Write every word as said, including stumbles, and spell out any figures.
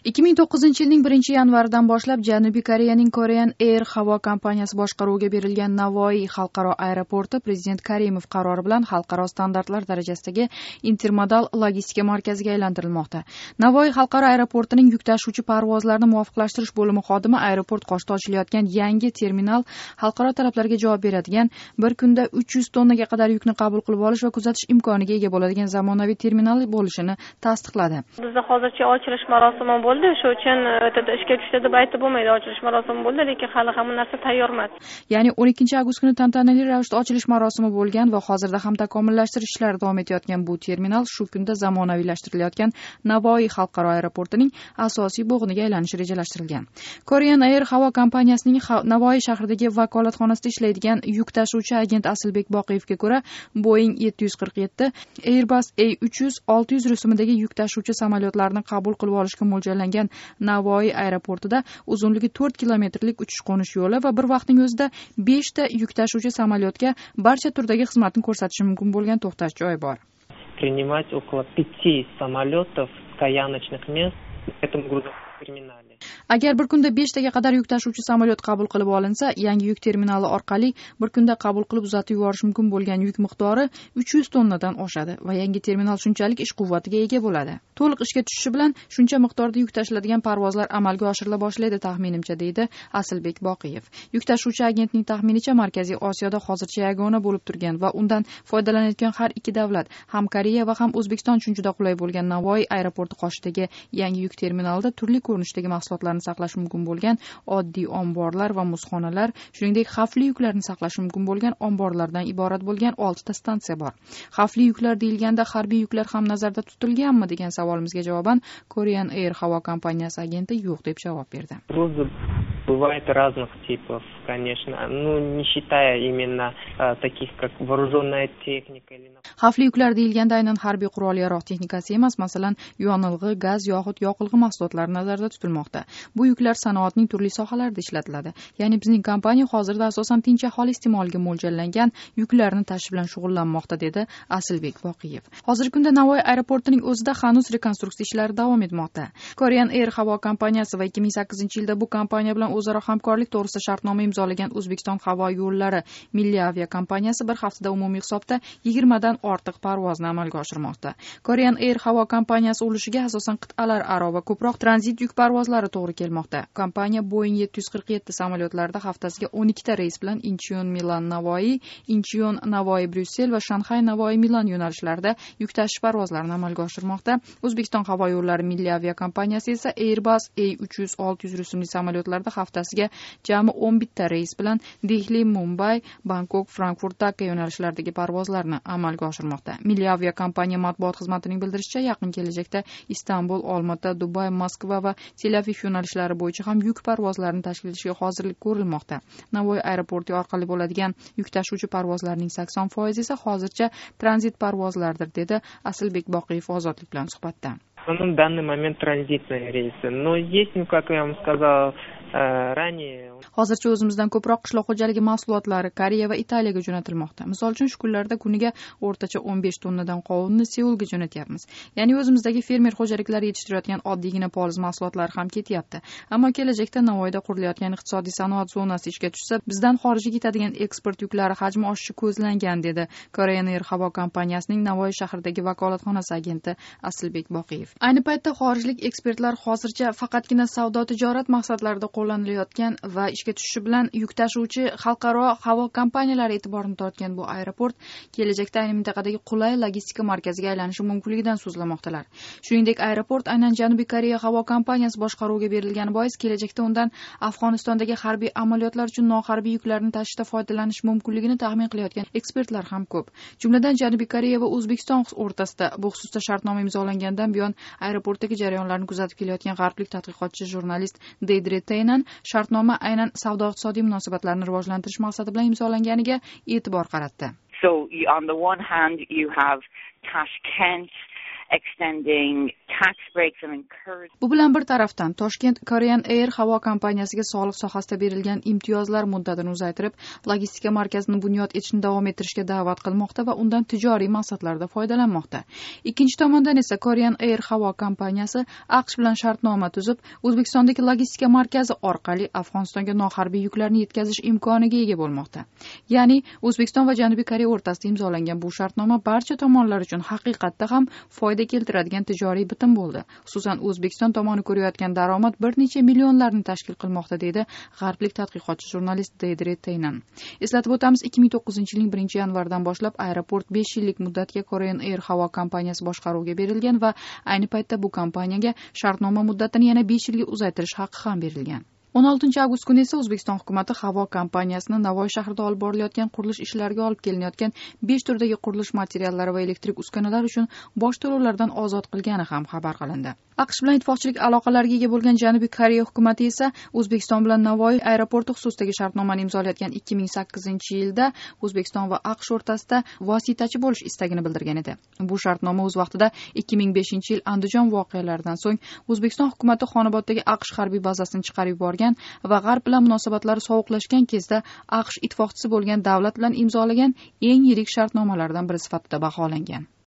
ikki ming to'qqizinchi yilning birinchi yanvaridan boshlab Janubiy Koreyaning Korean Air havo kompaniyasi boshqaruviga berilgan Navoiy xalqaro aeroporti Prezident Karimov qarori bilan xalqaro standartlar darajasidagi intermodal logistika markaziga aylantirilmoqda. Navoiy xalqaro aeroportining yuk tashuvchi parvozlarni muvofiqlashtirish bo'limi xodimi aeroport qoshida ochilayotgan yangi terminal xalqaro talablarga javob beradigan, bir kunda uch yuz tonnaga qadar yukni qabul qilib olish va kuzatish imkoniga ega bo'ladigan zamonaviy terminal bo'lishini tasdiqladi. Bizda hozircha ochilish marosimi bo'ldi, shu uchun ishga tushdi deb aytib bo'lmaydi. Ochilish marosimi bo'ldi, lekin hali hamma narsa tayyor emas. Ya'ni o'n ikkinchi avgust kuni tantanali ravishda ochilish marosimi bo'lgan va hozirda ham takomillashtirish ishlari davom etayotgan bu terminal shu kunda zamonaviylashtirilgan Navoiy xalqaro aeroportining asosiy bo'g'iniga aylanishi rejalashtirilgan. Korean Air havo kompaniyasining Navoiy shahridagi vakolatxonasida ishlaydigan yuk tashuvchi agent Asilbek Boqiyevga ko'ra, Boeing yetti yuz qirq yetti, Airbus A uch yuz, olti yuz rusumidagi yuk tashuvchi samolyotlarni qabul qilib olishga mo'ljallangan Navoiy aeroportida uzunligi to'rt kilometrlik uchish-qo'nish yo'li va bir vaqtning o'zida besh ta yuk tashuvchi samolyotga barcha turdagi xizmatni ko'rsatishi mumkin bo'lgan to'xtash joyi bor. Принимать около пяти самолетов стояночных мест в этом грузовом терминале. Agar bir kunda besh taga qadar yuk tashuvchi samolyot qabul qilib olinsa, yangi yuk terminali orqali bir kunda qabul qilib uzatib yuborish mumkin bo'lgan yuk miqdori uch yuz tonnadan oshadi va yangi terminal shunchalik ish quvvatiga ega bo'ladi. To'liq ishga tushishi bilan shuncha miqdorda yuk tashiladigan parvozlar amalga oshirila boshlaydi taxminimcha, deydi Asilbek Boqiyev. Yuk tashuvchi agentning taxminicha Markaziy Osiyoda hozircha yagona bo'lib turgan va undan foydalanayotgan har ikki davlat, ham Koreya va ham O'zbekiston uchun juda qulay bo'lgan Navoiy aeroporti qoshidagi yangi yuk terminalida turli ko'rinishdagi mahsulotlarni saqlash mumkin bo'lgan oddiy omborlar va muzxonalar, shuningdek xavfli yuklarni saqlash mumkin bo'lgan omborlardan iborat bo'lgan olti ta stansiya bor. Xavfli yuklar deyilganda harbiy yuklar ham nazarda tutilganmi degan savolimizga javoban Korean Air havo kompaniyasi agenti yo'q deb javob berdi. Бывает разных типов, конечно, ну не считая именно а, таких как вооруженная техника или. Xavfli yuklar deyilganda aynan harbiy qurol-yarog' texnikasi emas, masalan, yonilg'i, gaz yoxud yoqilg'i mahsulotlari nazarda tutilmoqda. Bu yuklar sanoatning turli sohalarida ishlatiladi. Ya'ni bizning kompaniya hozirda asosan tinch aholi iste'moliga mo'ljallangan yuklarni tashish bilan shug'ullanmoqda, dedi Asilbek Boqiyev. Hozirgi kunda Navoiy aeroportining o'zida hanuz rekonstruksiya ishlari davom etmoqda. Korean Air havo kompaniyasi va ikki ming sakkizinchi yilda bu kompaniya bilan o'zaro hamkorlik to'g'risida shartnoma imzolagan O'zbekiston havo yo'llari milliy aviakompaniyasi bir haftada umumiy hisobda yigirma dan ortiq parvozni amalga oshirmoqda. Korean Air havo kompaniyasi ulushiga asosan qit'alar aro va ko'proq tranzit yuk parvozlari to'g'ri kelmoqda. Kompaniya Boeing yetti yuz qirq yetti samolyotlarida haftasiga o'n ikkita reys bilan Incheon Milan Navoiy, Incheon Navoiy Bryussel va Shanxay Navoiy Milan yo'nalishlarida yuk tashish parvozlarini amalga oshirmoqda. O'zbekiston havo yo'llari milliy aviakompaniyasi esa Airbus A uch yuz, olti yuz rusumli samolyotlarda haftasiga jami o'n bitta reys bilan Dehli, Mumbay, Bangkok, Frankfurt, Dakka yo'nalishlaridagi parvozlarni amalga oshirmoqda. Milliy aviakompaniya matbuot xizmatining bildirishicha, yaqin kelajakda Istanbul, Olmaota, Dubay, Moskva va Tel Aviv yo'nalishlari bo'yicha ham yuk parvozlarini tashkil etishga hozirlik ko'rilmoqda. Navoiy aeroporti orqali bo'ladigan yuk tashuvchi parvozlarning sakson foizi esa hozircha tranzit parvozlardir, dedi Asilbek Boqiyev Ozodlik bilan suhbatda. В данный момент транзитные рейсы, но есть, ну как я вам сказал ранее. Hozircha o'zimizdan ko'proq qishloq xo'jaligi mahsulotlari Koreya va Italiyaga jo'natilmoqda. Misol uchun shu kunlarda kuniga o'rtacha o'n besh tonnadan qovunni Seulga jo'natyapmiz. Ya'ni o'zimizdagi fermer xo'jaliklari yetishtirayotgan oddiygina poliz mahsulotlari ham ketyapti. Ammo kelajakda Navoiyda qurilayotgan iqtisodiy sanoat zonasi ishga tushsa, bizdan xorijga ketadigan eksport yuklari hajmi oshishi ko'zlangan, dedi Korean Air havo kompaniyasining Navoiy shahridagi vakolatxonasi agenti Asilbek Boqiyev. Ayni paytda xorijlik ekspertlar hozircha faqatgina savdo-tijorat maqsadlarida qo'llanilayotgan va ishga tushishi bilan yuk tashuvchi xalqaro havo kompaniyalari e'tiborini tortgan bu aeroport kelajakda ayni mintaqadagi qulay logistika markaziga aylanishi mumkinligidan so'zlamoqdalar. Shuningdek, aeroport aynan Janubiy Koreya havo kompaniyasi boshqaruviga berilgani bois kelajakda undan Afg'onistondagi harbiy amaliyotlar uchun noharbiy yuklarni tashishda foydalanish mumkinligini taxmin qilayotgan ekspertlar ham ko'p. Jumladan Janubiy Koreya va O'zbekiston o'rtasida bu xususda shartnoma imzolangandan buyon aeroportdagi jarayonlarni kuzatib kelayotgan g'arblik tadqiqotchi jurnalist Deidre Taynan shartnoma aynan savdo-iqtisodiy munosabatlarni rivojlantirish maqsadi bilan imzolanganiga e'tibor qaratdi. So on the one hand you have Tashkent extending tax breaks and encouraging. Bu bilan bir tarafdan Toshkent Korean Air havo kompaniyasiga soliq sohasida berilgan imtiyozlar muddatini uzaytirib, logistika markazini bunyod etishni davom ettirishga da'vat qilmoqda va undan tijoriy maqsadlarda foydalanmoqda. Ikkinchi tomondan esa Korean Air havo kompaniyasi AQSh bilan shartnoma tuzib, O'zbekistondagi logistika markazi orqali Afg'onistonga noharbiy yuklarni yetkazish imkoniga ega bo'lmoqda. Ya'ni O'zbekiston va Janubiy Koreya o'rtasida imzolangan bu shartnoma barcha tomonlar uchun haqiqatda ham foyda keltiradigan tijoriy bitim bo'ldi. Xususan O'zbekiston tomoni ko'rayotgan daromad bir necha millionlarni tashkil qilmoqda, deydi g'arblik tadqiqotchi jurnalist Deidre Taynan. Eslatib o'tamiz, ikki ming to'qqizinchi yilning birinchi yanvaridan boshlab aeroport besh yillik muddatga Korean Air havo kompaniyasi boshqaruviga berilgan va ayni paytda bu kompaniyaga shartnoma muddatini yana besh yilga uzaytirish haqqi ham berilgan. o'n oltinchi avgust kuni esa O'zbekiston hukumatı havo kompaniyasini Navoiy shahrida olib borilayotgan qurilish ishlariga olib kelinayotgan besh turdagi qurilish materiallari va elektrik uskunalar uchun bosh to'lovlardan ozod qilgani ham xabar qilindi. AQSh bilan ittifoqchilik aloqalariga ega bo'lgan Janubiy Koreya hukumatı esa O'zbekiston bilan Navoiy aeroporti xususidagi shartnomani imzolayotgan ikki ming sakkizinchi yilda O'zbekiston va AQSh o'rtasida vositachi bo'lish istagini bildirgan edi. Bu shartnoma o'z vaqtida ikki ming beshinchi yil Andijon voqealaridan so'ng O'zbekiston hukumatı Xonoboddagi AQSh harbiy bazasini chiqarib yuborgan va G'arb bilan munosabatlari sovuqlashgan kezda AQSh ittifoqchisi bo'lgan davlat bilan imzolagan eng yirik shartnomalardan biri sifatida baholangan.